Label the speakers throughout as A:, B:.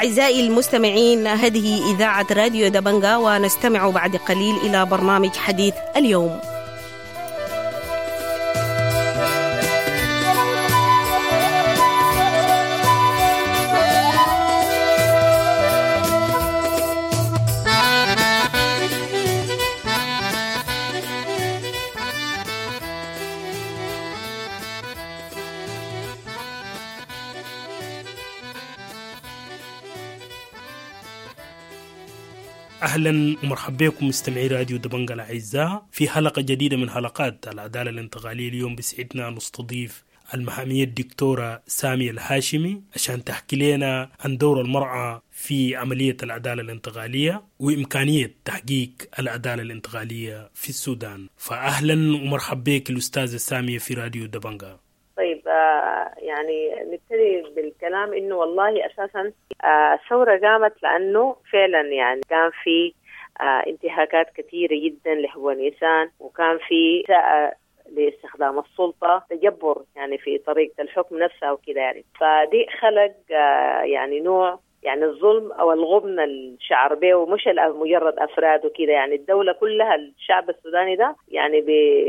A: أعزائي المستمعين، هذه إذاعة راديو دبنجا، ونستمع بعد قليل إلى برنامج حديث اليوم.
B: أهلا ومرحبا بكم مستمعي راديو دبنجا الأعزاء في حلقة جديدة من حلقات العدالة الانتقالية. اليوم بسعدنا نستضيف المحامية الدكتورة سامية الهاشمي عشان تحكي لنا عن دور المرأة في عملية العدالة الانتقالية وإمكانية تحقيق العدالة الانتقالية في السودان. فأهلا ومرحبا بك الأستاذة سامية في راديو دبنجا.
C: طيب يعني نبتدي بالكلام إنه والله أساساً الثورة قامت لأنه فعلاً يعني كان في انتهاكات كثيرة جداً لحقوق الإنسان، وكان في لاستخدام السلطة، تجبر يعني في طريقة الحكم نفسها وكذا يعني. فدي خلق يعني نوع يعني الظلم أو الغبن الشعر به، ومش مجرد أفراد وكذا يعني. الدولة كلها، الشعب السوداني ده يعني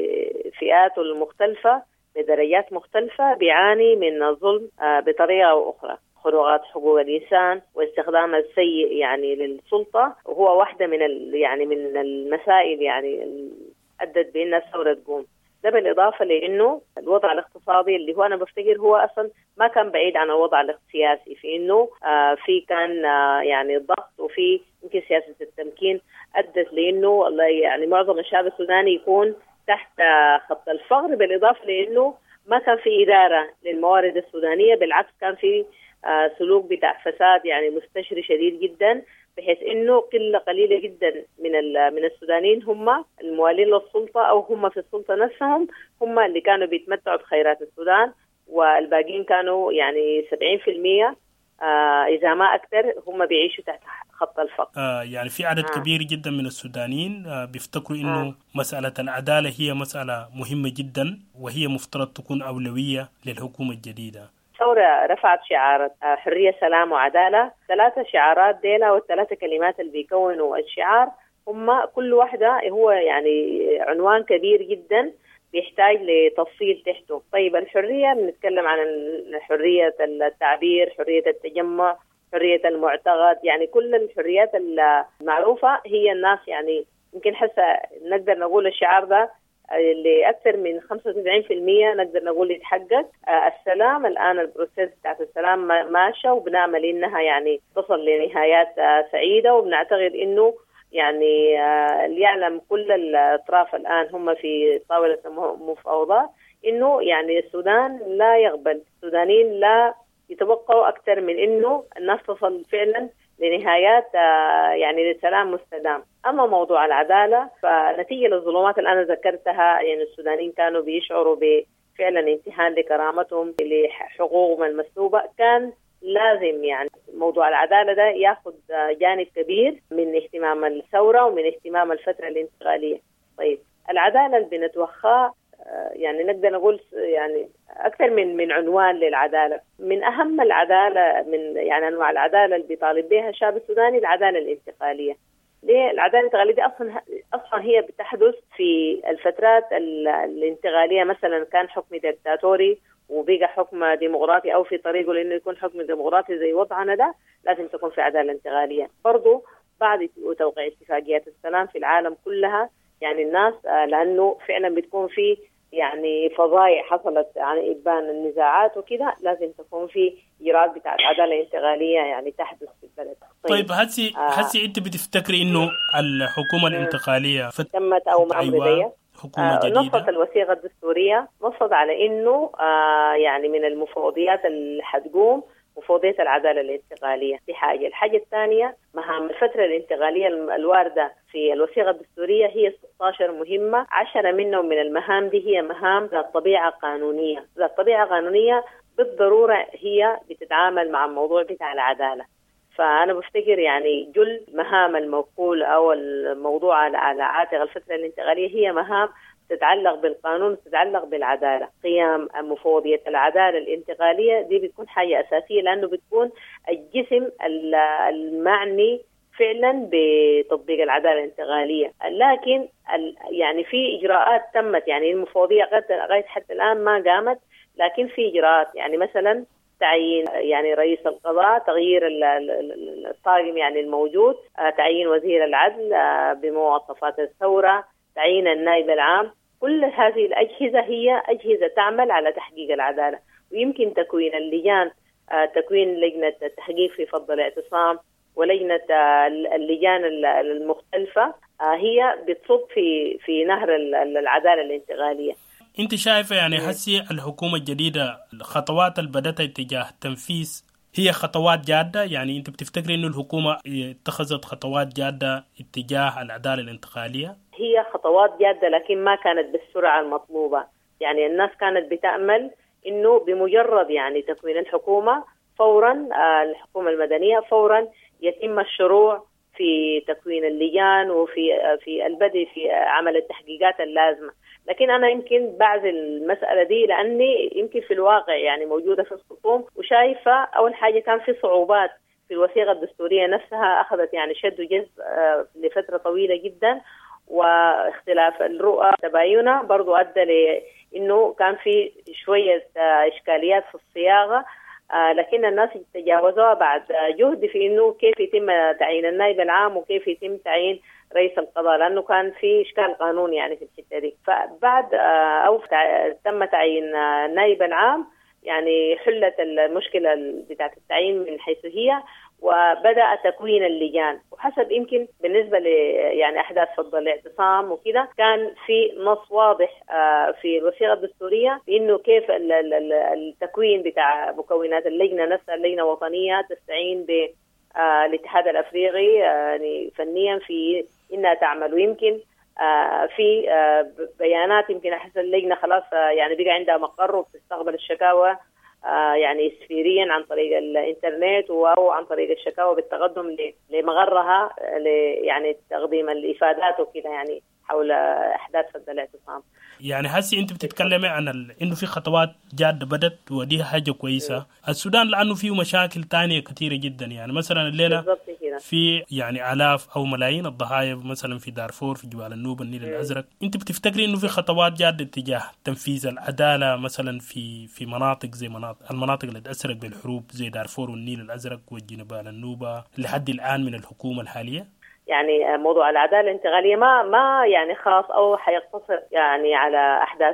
C: بفئاته المختلفة بدرجات مختلفة بيعاني من الظلم بطريقة أو أخرى. خروقات حقوق الإنسان واستخدام السيء يعني للسلطة، وهو واحدة من يعني من المسائل يعني أدت بأن الثورة تقوم. ده بالإضافة لأنه الوضع الاقتصادي اللي هو أنا بفتكر هو أصلا ما كان بعيد عن الوضع السياسي، في إنه في كان يعني ضغط، وفي يمكن سياسة التمكين أدت لأنه يعني معظم الشعب السوداني يكون تحت خط الفقر، بالإضافة لأنه ما كان في إدارة للموارد السودانية. بالعكس كان في سلوك بتاع فساد يعني مستشري شديد جدا، بحيث إنه قلة قليلة جدا من السودانيين هم الموالين للسلطة أو هم في السلطة نفسهم هم اللي كانوا بيتمتعوا بخيرات السودان، والباقيين كانوا يعني 70% إذا ما أكثر هم بيعيشوا تحت خط الفقر.
B: يعني في عدد كبير جدا من السودانيين بيفتكروا إنه مسألة العدالة هي مسألة مهمة جدا، وهي مفترض تكون أولوية للحكومة الجديدة.
C: ثورة رفعت شعارات حرية، سلام، وعدالة، 3 شعارات ديلا، وال3 كلمات اللي بيكونوا الشعار هم كل واحدة هو يعني عنوان كبير جدا بيحتاج لتفصيل تحته. طيب الحرية بنتكلم عن حرية التعبير، حرية التجمع، حرية المعتقد، يعني كل الحريات المعروفة هي الناس يعني يمكن حسا نقدر نقول الشعار ده اللي أكثر من 95% نقدر نقول يتحقق. السلام الآن البروسيس بتاعت السلام ماشى، وبنعمل إنها يعني تصل لنهايات سعيدة، وبنعتقد إنه يعني اللي يعلم كل الأطراف الآن هم في طاولة مفاوضات إنه يعني السودان لا يقبل، السودانيين لا يتوقعوا أكثر من إنه الناس تصل فعلا لنهايات يعني لسلام مستدام. أما موضوع العدالة فنتيجة للظلمات اللي أنا ذكرتها يعني السودانيين كانوا بيشعروا بفعلا انتهاك لكرامتهم لحقوقهم المسلوبة، كان لازم يعني موضوع العدالة ده ياخذ جانب كبير من اهتمام الثورة ومن اهتمام الفترة الانتقالية. طيب العدالة اللي بنتوخاها يعني نقدر نقول يعني أكثر من عنوان للعدالة. من أهم العدالة من يعني أنواع العدالة اللي بيطالب بها الشعب السوداني العدالة الانتقالية. ليه العدالة الانتقالية دي أصلا هي بتحدث في الفترات الانتقالية، مثلا كان حكم ديكتاتوري وبقى حكم ديمقراطي أو في طريقه لأنه يكون حكم ديمقراطي زي وضعنا ده، لازم تكون في عدالة انتقالية. برضو بعد توقيع اتفاقيات السلام في العالم كلها يعني الناس لأنه فعلا بتكون في يعني فضايح حصلت عن إبان النزاعات وكذا، لازم تكون في إيراد بتاع العدالة الانتقالية يعني تحدث في البلد.
B: طيب هسي أنت بتفتكري إنه الحكومة الانتقالية
C: تمت أو أمر
B: حكومة جديدة؟
C: نصت الوثيقة الدستورية نصت على إنه يعني من المفوضيات اللي حتقوم مفوضية العدالة الانتقالية. دي حاجة. الحاجة الثانية مهام الفترة الانتقالية الواردة في الوثيقة الدستورية هي 16 مهمة، 10 منهم من المهام دي هي مهام ذات طبيعة قانونية. ذات طبيعة قانونية بالضرورة هي بتتعامل مع الموضوع بتاع العدالة. فأنا بفتكر يعني جل مهام الموكول أو الموضوع على عاتق الفترة الانتقالية هي مهام تتعلق بالقانون وتتعلق بالعدالة. قيام مفوضية العدالة الانتقالية دي بتكون حاجة أساسية، لأنه بتكون الجسم المعني فعلا بتطبيق العدالة الانتقالية. لكن يعني في إجراءات تمت، يعني المفوضية لغاية حتى الآن ما قامت، لكن في إجراءات، يعني مثلا تعيين يعني رئيس القضاء، تغيير الطاقم يعني الموجود، تعيين وزير العدل بمواصفات الثورة، تعيين النائب العام. كل هذه الأجهزة هي أجهزة تعمل على تحقيق العدالة. ويمكن تكوين اللجان، تكوين لجنة التحقيق في فض الاعتصام ولجنة اللجان المختلفة، هي بتصب في نهر العدالة الانتقالية.
B: انت شايفة يعني هسي الحكومة الجديدة الخطوات اللي بدأتها اتجاه التنفيذ هي خطوات جادة؟ يعني انت بتفتكري انه الحكومة اتخذت خطوات جادة اتجاه العدالة الانتقالية؟
C: هي خطوات جادة، لكن ما كانت بالسرعة المطلوبة. يعني الناس كانت بتأمل انه بمجرد يعني تكوين الحكومة فورا، الحكومة المدنية فورا يتم الشروع في تكوين اللجان وفي البدء في عمل التحقيقات اللازمة. لكن أنا يمكن بعد المسألة دي، لأني يمكن في الواقع يعني موجودة في الخصوم وشايفة أول حاجة كان في صعوبات في الوثيقة الدستورية نفسها، أخذت يعني شد وجذب لفترة طويلة جدا، واختلاف الرؤى تباينها برضو أدى لأنه كان في شوية إشكاليات في الصياغة، لكن الناس تجاوزوها بعد جهد في إنه كيف يتم تعيين النائب العام وكيف يتم تعيين رئيس القضاء، لأنه كان في إشكال قانوني يعني في الحتة دي. فبعد أو تم تعيين النائب العام يعني حلت المشكلة بتاعة التعيين من حيث هي، وبدأ تكوين اللجان. وحسب يمكن بالنسبة يعني أحداث فض الاعتصام وكذا، كان في نص واضح في الوثيقة الدستورية بأنه كيف التكوين بتاع مكونات اللجنة نفسها، اللجنة وطنية تستعين بالاتحاد الأفريقي يعني فنيا في إنها تعمل. ويمكن في بيانات يمكن أحس اللجنة خلاص يعني بقى عندها مقر وبتستقبل الشكاوى يعني سفيريا عن طريق الانترنت أو عن طريق الشكاوى بالتقدم لمغرها يعني تقديم الإفادات وكذا يعني حول أحداث فض الاعتصام.
B: يعني هسي انت بتتكلمي عن انه في خطوات جادة بدت، ودي حاجة كويسة. السودان لانه فيه مشاكل تانية كثيرة جدا، يعني مثلا الليلة في يعني آلاف او ملايين الضحايا مثلا في دارفور، في جبال النوبة، النيل الازرق. انت بتفتكري انه في خطوات جادة اتجاه تنفيذ العدالة مثلا في مناطق زي المناطق اللي تأثرت بالحروب زي دارفور والنيل الازرق وجبال النوبة لحد الآن من الحكومة الحالية؟
C: يعني موضوع العدالة الانتقالية ما يعني خاص أو حيقتصر يعني على أحداث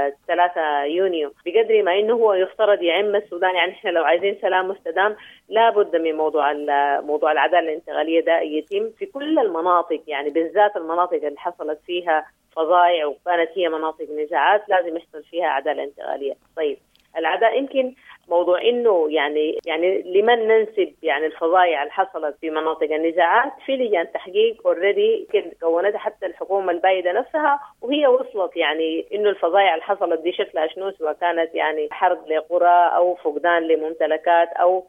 C: 3 يونيو، بقدر ما إنه هو يفترض يعم السودان. يعني إحنا لو عايزين سلام مستدام لابد من موضوع العدالة الانتقالية ده يتم في كل المناطق، يعني بالذات المناطق اللي حصلت فيها فظائع وكانت هي مناطق نزاعات لازم يحصل فيها عدالة انتقالية. طيب العدالة يمكن موضوع إنه يعني لمن ننسب يعني الفظائع اللي حصلت في مناطق النزاعات، في لجان تحقيق اوريدي كونتها حتى الحكومة البايدة نفسها، وهي وصلت يعني إنه الفظائع اللي حصلت دي شكلها شنو، سواء كانت يعني حرق لقرى أو فقدان لممتلكات أو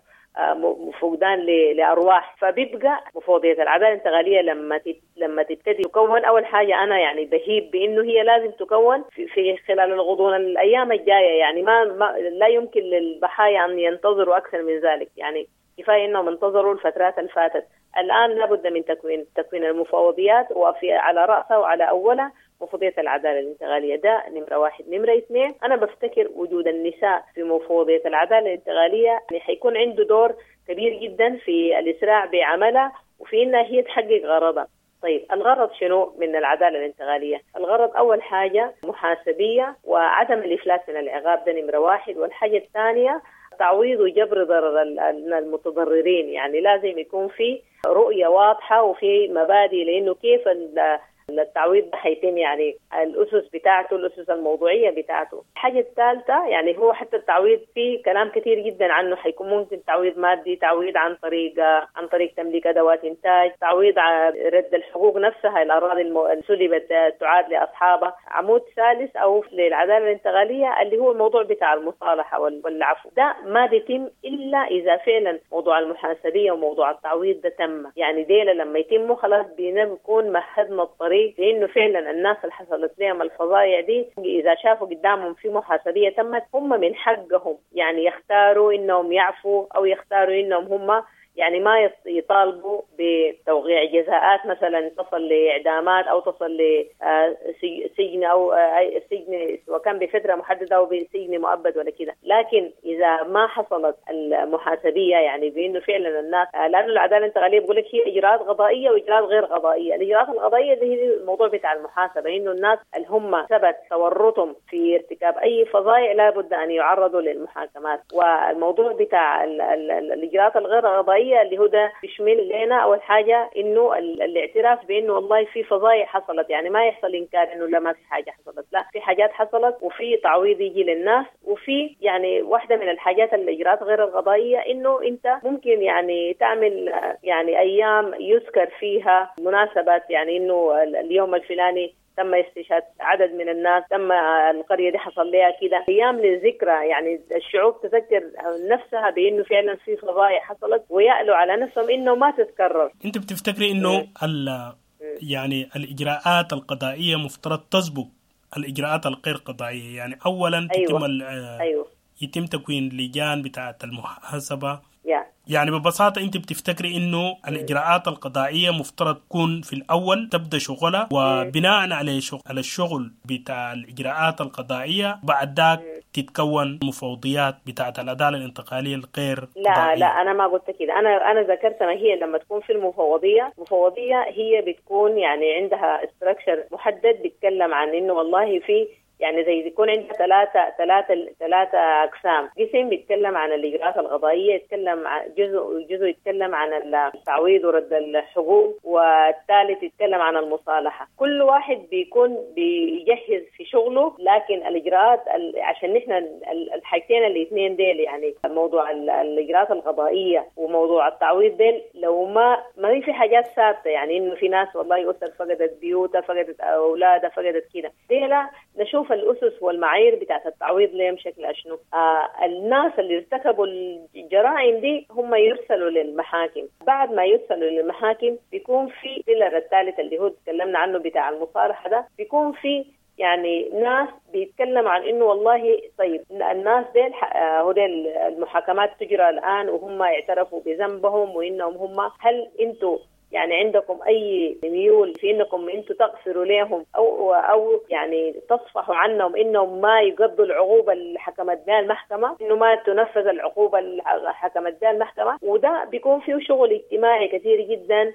C: فقدان لأرواح. فبيبقى مفوضية العدالة الانتقالية لما تبتدي تكون، أول حاجة أنا يعني بهيب بإنه هي لازم تكون في خلال الغضون الأيام الجاية. يعني لا يمكن للضحايا أن ينتظروا أكثر من ذلك، يعني كفاية إنهم انتظروا الفترات اللي فاتت. الآن لابد من تكوين المفوضيات، وفي على رأسها وعلى أولها مفوضية العدالة الانتقالية. ده نمرة 1. نمرة 2، أنا بفتكر وجود النساء في مفوضية العدالة الانتقالية يعني حيكون عنده دور كبير جدا في الإسراع بعملها وفي إنها هي تحقق غرضها. طيب الغرض شنو من العدالة الانتقالية؟ الغرض أول حاجة محاسبية وعدم الإفلات من العقاب، ده نمرة 1. والحاجة الثانية تعويض وجبر ضرر المتضررين. يعني لازم يكون في رؤية واضحة وفي مبادئ لأنه كيف التعويض حيتم، يعني الأسس بتاعته، الأسس الموضوعية بتاعته. الحاجة الثالثة يعني هو حتى التعويض فيه كلام كثير جدا عنه، حيكون ممكن تعويض مادي، تعويض عن طريق تمليك أدوات إنتاج، تعويض عن رد الحقوق نفسها، الأراضي اللي سلبت تعاد لأصحابها. عمود ثالث أو للعدالة الانتقالية اللي هو الموضوع بتاع المصالحة والعفو، ده ما بيتم إلا إذا فعلا موضوع المحاسبية وموضوع التعويض ده تم. يعني ديلا لما يتموا خلاص بنكون مهدنا الطريق نظري بأنه فعلا الناس اللي حصلت لهم الفظائع دي إذا شافوا قدامهم في محاسبية تمت هم من حقهم يعني يختاروا إنهم يعفوا أو يختاروا إنهم هم يعني ما يطالبوا بتوقيع جزاءات مثلا تصل لإعدامات أو تصل لسجن أو سجن وكان بفترة محددة أو بسجن مؤبد ولا كده. لكن إذا ما حصلت المحاسبية يعني بأنه فعلا الناس لأنه العدالة الانتقالية بقول لك هي إجراءات قضائية وإجراءات غير قضائية. الإجراءات القضائية دي هي الموضوع بتاع المحاسبة إنه الناس اللي هم ثبت تورطهم في ارتكاب أي فظائع لابد أن يعرضوا للمحاكمات. والموضوع بتاع الإجراءات الغير قضائية اللي هو ده بيشمل لنا أول حاجة إنه الاعتراف بإنه والله في فظائع حصلت يعني ما يحصل إنكار إنه لا ما في حاجة حصلت لا في حاجات حصلت وفي تعويض يجي للناس وفي يعني واحدة من الحاجات الإجراءات غير القضائية إنه أنت ممكن يعني تعمل يعني أيام يذكر فيها مناسبات يعني إنه اليوم الفلاني تم استشهاد عدد من الناس تم القرية دي حصل لها كده أيام للذكرى يعني الشعوب تذكر نفسها بأنه فعلا في فظائع حصلت ويألوا على نفسهم إنه ما تتكرر.
B: أنت بتفتكري إنه يعني الإجراءات القضائية مفترض تسبق الإجراءات الغير قضائية يعني أولا يتم تكوين لجان بتاعة المحاسبة يعني ببساطة أنت بتفتكري إنه الإجراءات القضائية مفترض تكون في الأول تبدأ شغلها وبناء على الشغل بتاع الإجراءات القضائية بعد ذاك تتكون مفوضيات بتاعة العدالة الانتقالية الغير قضائية.
C: لا أنا ما قلت كده. أنا ذكرت ما هي لما تكون في المفوضية هي بتكون يعني عندها استراكشر محدد بيتكلم عن إنه والله في يعني زي يكون عندنا ثلاثة أقسام. قسم بيتكلم عن الإجراءات القضائية يتكلم عن جزء يتكلم عن التعويض ورد الحقوق والثالث يتكلم عن المصالحة. كل واحد بيكون بيجهز في شغله لكن الإجراءات عشان نحن الحاجتين الاثنين ديل يعني موضوع الإجراءات القضائية وموضوع التعويض ديل لو ما في حاجات ثابتة يعني إنه في ناس والله أسر فقدت بيوتها فقدت أولادها فقدت كده ديلا نشوف الأسس والمعايير بتاعت التعويض لهم شكلها شنو. الناس اللي ارتكبوا الجرائم دي هم يرسلوا للمحاكم. بعد ما يرسلوا للمحاكم بيكون في بيلر الثالث اللي هو تكلمنا عنه بتاع المصالحة ده بيكون في يعني ناس بيتكلم عن إنه والله طيب الناس ديل هوديل المحاكمات تجرى الآن وهم اعترفوا بذنبهم وإنهم هم هل أنتوا يعني عندكم أي ميول في إنكم أنتوا تغفروا لهم أو يعني تصفحوا عنهم إنهم ما يقضوا العقوبة اللي حكمت بها المحكمة إنه ما تنفذ العقوبة اللي حكمت بها المحكمة. وده بيكون فيه شغل اجتماعي كثير جدا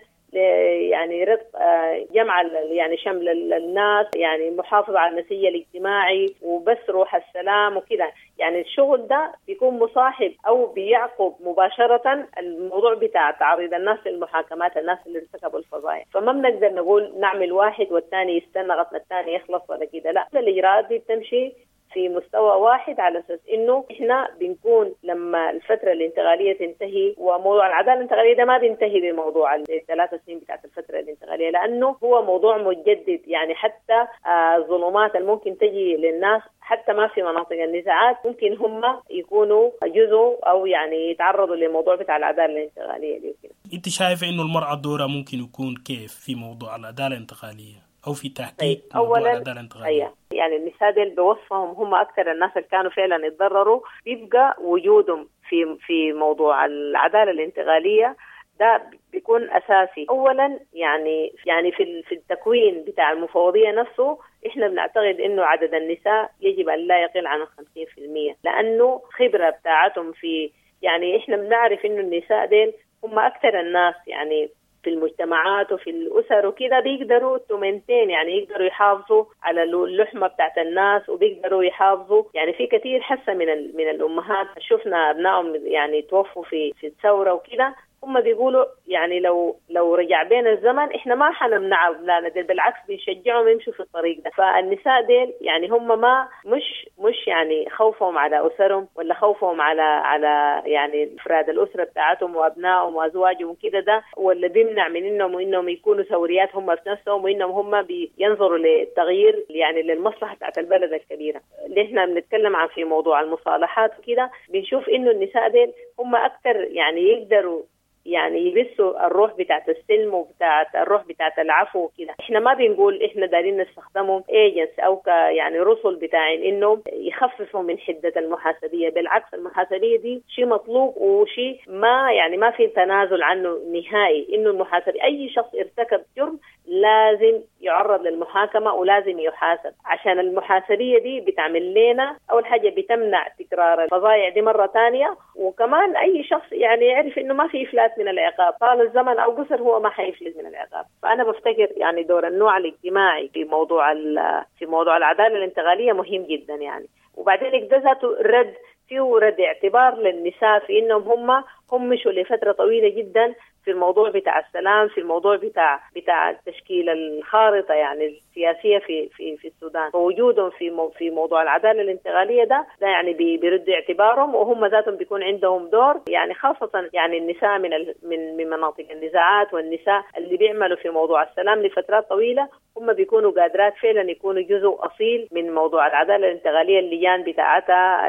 C: يعني رزق جمع يعني شمل الناس يعني محافظة على النسيج الاجتماعي وبس روح السلام وكده. يعني الشغل ده بيكون مصاحب أو بيعقب مباشرة الموضوع بتاع تعريض الناس للمحاكمات الناس اللي ارتكبوا الفظائع. فما بنقدر نقول نعمل واحد والثاني يستنى غطنا الثاني يخلص ولا كده لا. الإجراءات دي بتمشي في مستوى واحد على أساس إنه إحنا بنكون لما الفترة الانتقالية تنتهي وموضوع العدالة الانتقالية ده ما بينتهي بموضوع ال3 سنين بتاعت الفترة الانتقالية لأنه هو موضوع متجدد يعني حتى الظلمات اللي ممكن تجي للناس حتى ما في مناطق النزاعات ممكن هم يكونوا جزء أو يعني يتعرضوا للموضوع بتاع العدالة الانتقالية دي وكده.
B: أنت شايفة إنه المرأة دورها ممكن يكون كيف في موضوع العدالة الانتقالية أو في تحقيق موضوع العدالة الانتقالية؟
C: يعني النساء دي بوصفهم هم أكثر الناس اللي كانوا فعلا يتضرروا بيبقى وجودهم في موضوع العدالة الانتقالية ده بيكون أساسي. أولا يعني في التكوين بتاع المفوضية نفسه إحنا بنعتقد إنه عدد النساء يجب أن لا يقل عن 50% لأنه خبرة بتاعتهم في يعني إحنا بنعرف إنه النساء ديل هم أكثر الناس يعني في المجتمعات وفي الأسر وكده بيقدروا تومنتين يعني يقدروا يحافظوا على اللحمة بتاعت الناس وبيقدروا يحافظوا يعني في كثير حسة من الأمهات شفنا أبنائهم يعني توفوا في الثورة وكده هم بيقولوا يعني لو رجع بين الزمن احنا ما حنمنعه لا بالعكس بنشجعهم يمشوا في الطريق ده. فالنساء ديل يعني هم ما مش يعني خوفهم على أسرهم ولا خوفهم على يعني افراد الأسرة بتاعتهم وابنائهم وازواجهم وكده ده ولا بيمنع من انهم يكونوا ثوريات هم في نفسهم وانهم هم بينظروا للتغيير يعني للمصلحة بتاعت البلد الكبيرة اللي احنا بنتكلم عن في موضوع المصالحات وكده. بنشوف انه النساء ديل هم اكثر يعني يقدروا يعني يبثوا الروح بتاعت السلم وبتاعت الروح بتاعت العفو وكده. احنا ما بنقول احنا دارين نستخدمهم ايجنتس او يعني رسل بتاعين انهم يخففوا من حدة المحاسبية. بالعكس المحاسبية دي شيء مطلوب وشيء ما في تنازل عنه نهائي. انه المحاسبي اي شخص ارتكب جرم لازم يعرض للمحاكمة ولازم يحاسب، عشان المحاسبية دي بتعمل لنا أول حاجة بتمنع تكرار الفظائع دي مرة تانية، وكمان أي شخص يعني يعرف إنه ما في إفلات من العقاب، طال الزمن أو قصر هو ما حيفلت من العقاب. فأنا بفتكر يعني دور النوع الاجتماعي في موضوع العدالة الانتقالية مهم جدا يعني. وبعدين ده ذاته رد اعتبار للنساء في إنهم هم مشوا لفترة طويلة جدا في الموضوع بتاع السلام، في الموضوع بتاع تشكيل الخارطة يعني السياسية في السودان. ووجودهم في موضوع العدالة الانتقالية ده يعني بيرد اعتبارهم، وهم ذاتهم بيكون عندهم دور يعني، خاصة يعني النساء من مناطق النزاعات، والنساء اللي بيعملوا في موضوع السلام لفترات طويلة هم بيكونوا قادرات فعلا يكونوا جزء أصيل من موضوع العدالة الانتقالية. اللجان بتاعتها،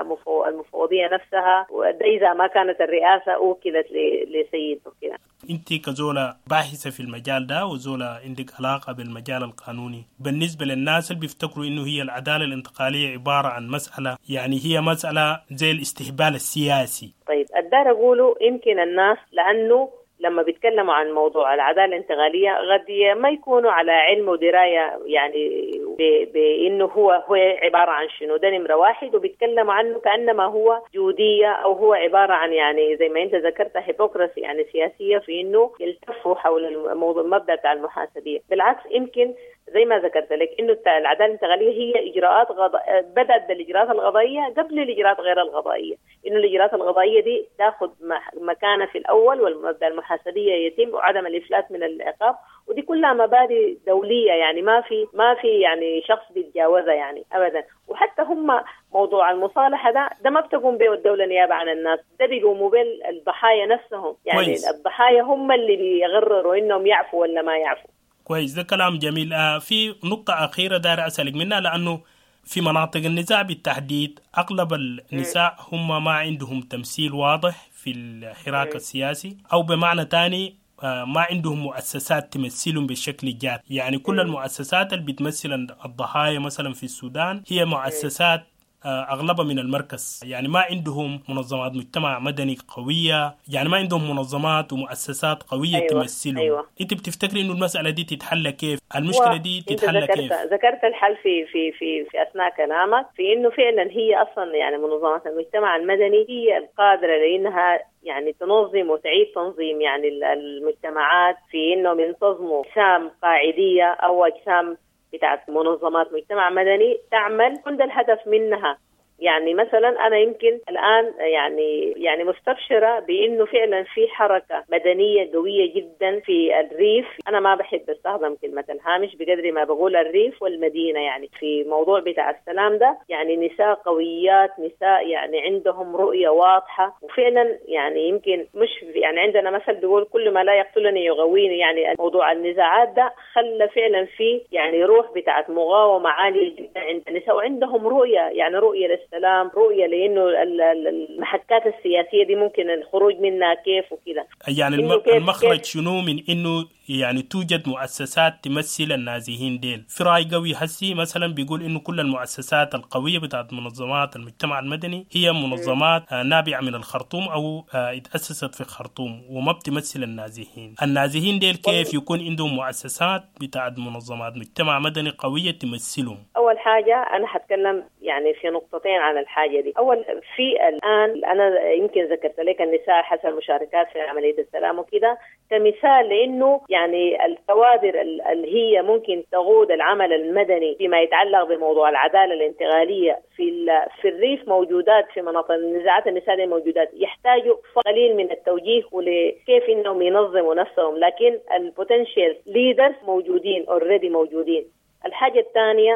C: المفوضية نفسها، وده إذا ما كانت الرئاسة أوكلت لسيد وكذا.
B: انت كزولة باحثة في المجال ده وزولة عندك علاقة بالمجال القانوني، بالنسبة للناس اللي بيفتكروا انه هي العدالة الانتقالية عبارة عن مسألة يعني هي مسألة زي الاستهبال السياسي.
C: طيب أقدر أقوله يمكن الناس لأنه لما بيتكلموا عن موضوع العدالة الانتقالية قد ما يكونوا على علم ودراية يعني بأنه هو عبارة عن شنو، ده نمرة واحد، وبيتكلموا عنه كأنما هو جودية أو هو عبارة عن يعني زي ما أنت ذكرت هيبوكراسي يعني سياسية في أنه يلتفوا حول المبدأ بتاع المحاسبية. بالعكس يمكن زي ما ذكرت لك إنه العدالة الانتقالية هي إجراءات بدأت بالإجراءات القضائية قبل الإجراءات غير القضائية. إنه الإجراءات القضائية دي تأخذ مكانة في الأول، والمبدأ المحاسبية يتم، وعدم الإفلات من العقاب، ودي كلها مبادئ دولية يعني ما في يعني شخص بيتجاوزها يعني أبدا. وحتى هم موضوع المصالحة ده ما بتقوم به الدولة نيابة عن الناس، ده بيقوموا به الضحايا نفسهم يعني كويس. الضحايا هم اللي بيقرروا إنهم يعفوا ولا ما يعفوا.
B: كويس، ده كلام جميل. في نقطة أخيرة داير أسألك منها، لأنه في مناطق النزاع بالتحديد أغلب النساء هم ما عندهم تمثيل واضح في الحراك السياسي، أو بمعنى تاني ما عندهم مؤسسات تمثلهم بشكل جاد. يعني كل المؤسسات اللي بتمثل الضحايا مثلا في السودان هي مؤسسات أغلبها من المركز، يعني ما عندهم منظمات مجتمع مدني قوية، يعني ما عندهم منظمات ومؤسسات قوية تمثلهم. أنت بتفتكري إنه المسألة دي تتحل كيف؟ المشكلة دي تتحل كيف؟
C: ذكرت الحل في أثناء كلامك، في إنه فعلا هي أصلا يعني منظمات المجتمع المدني هي القادرة لأنها يعني تنظم وتعيد تنظيم يعني المجتمعات، في إنهم ينتظموا أجسام قاعدية أو أجسام بتاعت منظمات مجتمع مدني تعمل عند الهدف منها. يعني مثلا أنا يمكن الآن يعني مستبشرة بأنه فعلا في حركة مدنية قوية جدا في الريف. أنا ما بحب استخدم كلمة الهامش بقدر ما بقول الريف والمدينة، يعني في موضوع بتاع السلام ده يعني نساء قويات، نساء يعني عندهم رؤية واضحة، وفعلا يعني يمكن مش يعني عندنا مثل بيقول كل ما لا يقتلني يغويني. يعني موضوع النزاعات ده خلى فعلا في يعني روح بتاعت مقاومة عالية جدا عند النساء، وعندهم رؤية يعني رؤية للسلام، رؤية لأنه المحكات السياسية دي ممكن الخروج منها كيف وكذا.
B: يعني المخرج شنو من إنه يعني توجد مؤسسات تمثل النازحين ديل؟ في رأي قوي حسي مثلا بيقول إنه كل المؤسسات القوية بتاعت منظمات المجتمع المدني هي منظمات نابعة من الخرطوم أو اتأسست في الخرطوم وما بتمثل النازحين. النازحين ديل كيف يكون عندهم مؤسسات بتاعت منظمات مجتمع مدني قوية تمثلهم؟
C: أول حاجة أنا هتكلم يعني في نقطتين عن الحاجة دي. أول في الآن أنا يمكن ذكرت لك النساء حسب المشاركات في عملية السلام وكذا كمثال، لأنه يعني الكوادر اللي هي ممكن تقود العمل المدني فيما يتعلق بموضوع العدالة الانتقالية في الريف موجودات، في مناطق النزاعات النساء موجودات، يحتاجوا قليل من التوجيه ولكيف إنهم ينظموا نفسهم، لكن البوتنشال ليدرز موجودين already موجودين. الحاجة الثانية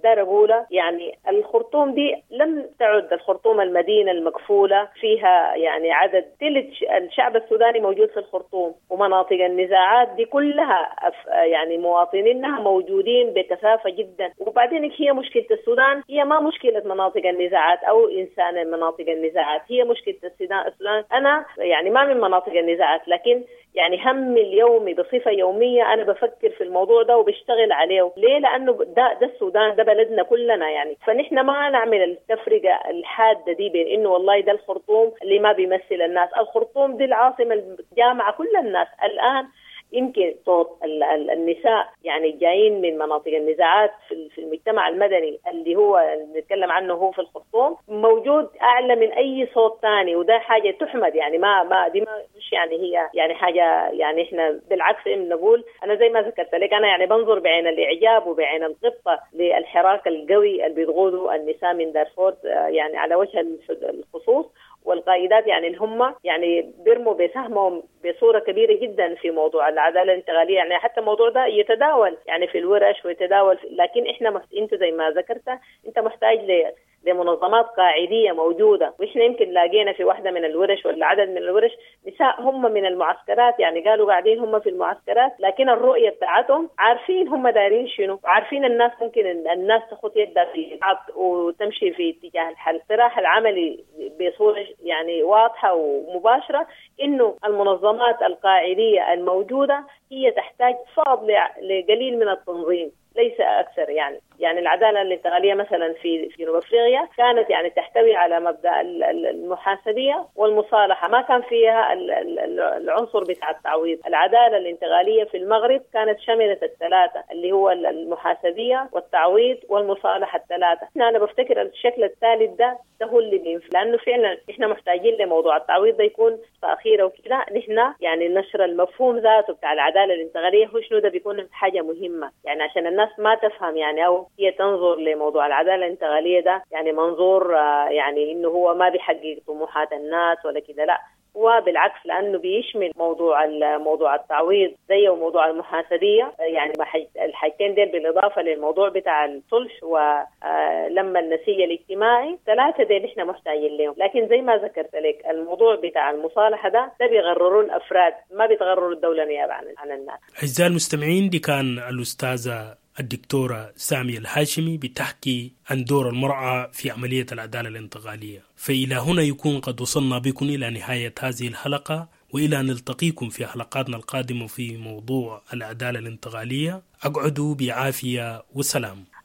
C: دار أقوله يعني الخرطوم دي لم تعد الخرطوم المدينة المقفولة فيها يعني عدد ثلث الشعب السوداني موجود في الخرطوم، ومناطق النزاعات دي كلها يعني مواطنينها موجودين بكثافة جدا. وبعدين هي مشكلة السودان هي ما مشكلة مناطق النزاعات أو إنسان من مناطق النزاعات، هي مشكلة السودان. أنا يعني ما من مناطق النزاعات، لكن يعني هم اليومي بصفة يومية أنا بفكر في الموضوع ده وبشتغل عليه. ليه؟ لأنه ده السودان، ده بلدنا كلنا يعني. فنحن ما نعمل التفرقة الحادة دي بين إنه والله ده الخرطوم اللي ما بيمثل الناس. الخرطوم دي العاصمة الجامعة كل الناس. الآن يمكن صوت النساء يعني جايين من مناطق النزاعات في المجتمع المدني اللي هو نتكلم عنه هو في الخرطوم موجود أعلى من أي صوت ثاني، وده حاجة تحمد يعني. ما دي ما مش يعني هي يعني حاجة يعني إحنا بالعكس نقول أنا زي ما ذكرت لك أنا يعني بنظر بعين الإعجاب وبعين القبطة للحراك القوي اللي بيضغطوا النساء من دارفور يعني على وجه الخصوص، والقائدات يعني اللي هم يعني بيرموا بسهمهم بصورة كبيرة جدا في موضوع العدالة الانتقالية. يعني حتى الموضوع ده يتداول يعني في الورش ويتداول لكن احنا انت زي ما ذكرت انت محتاج لمنظمات قاعدية موجودة. وإحنا يمكن لاقينا في واحدة من الورش ولا عدد من الورش نساء هم من المعسكرات، يعني قالوا قاعدين هم في المعسكرات لكن الرؤية بتاعتهم عارفين هم دارين شنو، عارفين الناس ممكن الناس تاخد يدها في بعض وتمشي في اتجاه الحل. الصراحة العملي بصورة يعني واضحة ومباشرة إنه المنظمات القاعدية الموجودة هي تحتاج فاضل لقليل من التنظيم ليس أكثر. يعني العدالة الانتقالية مثلا في جنوب أفريقيا كانت يعني تحتوي على مبدأ المحاسبية والمصالحة، ما كان فيها العنصر بتاع التعويض. العدالة الانتقالية في المغرب كانت شملت الثلاثة اللي هو المحاسبية والتعويض والمصالحة الثلاثة. أنا بفتكر الشكل الثالث ده هو اللي بينفع، لأنه فعلا إحنا محتاجين لموضوع التعويض ده يكون تأخيره وكده. نحن يعني نشر المفهوم ذاته بتاع العدالة الانتقالية هو شنو ده بيكون حاجة مهمة يعني عشان الناس ما تفهم يعني أو هي تنظر لموضوع العدالة الانتقالية ده يعني منظور يعني إنه هو ما بيحقق طموحات الناس ولا كده، لا هو بالعكس لأنه بيشمل موضوع التعويض زي وموضوع المحاسبية. يعني الحاجتين دول بالإضافة للموضوع بتاع الصلح ولما النسيج الاجتماعي، ثلاثة دول إحنا محتاجين لهم. لكن زي ما ذكرت لك الموضوع بتاع المصالحة ده بيغرروا الأفراد ما بيتغرروا الدولة نيابة عن الناس.
B: أعزائي المستمعين، دي كان الأستاذة الدكتورة سامية الهاشمي بتحكي عن دور المرأة في عملية العدالة الانتقالية. فإلى هنا يكون قد وصلنا بكم إلى نهاية هذه الحلقة، وإلى أن نلتقيكم في حلقاتنا القادمة في موضوع العدالة الانتقالية. أقعدوا بعافية وسلام.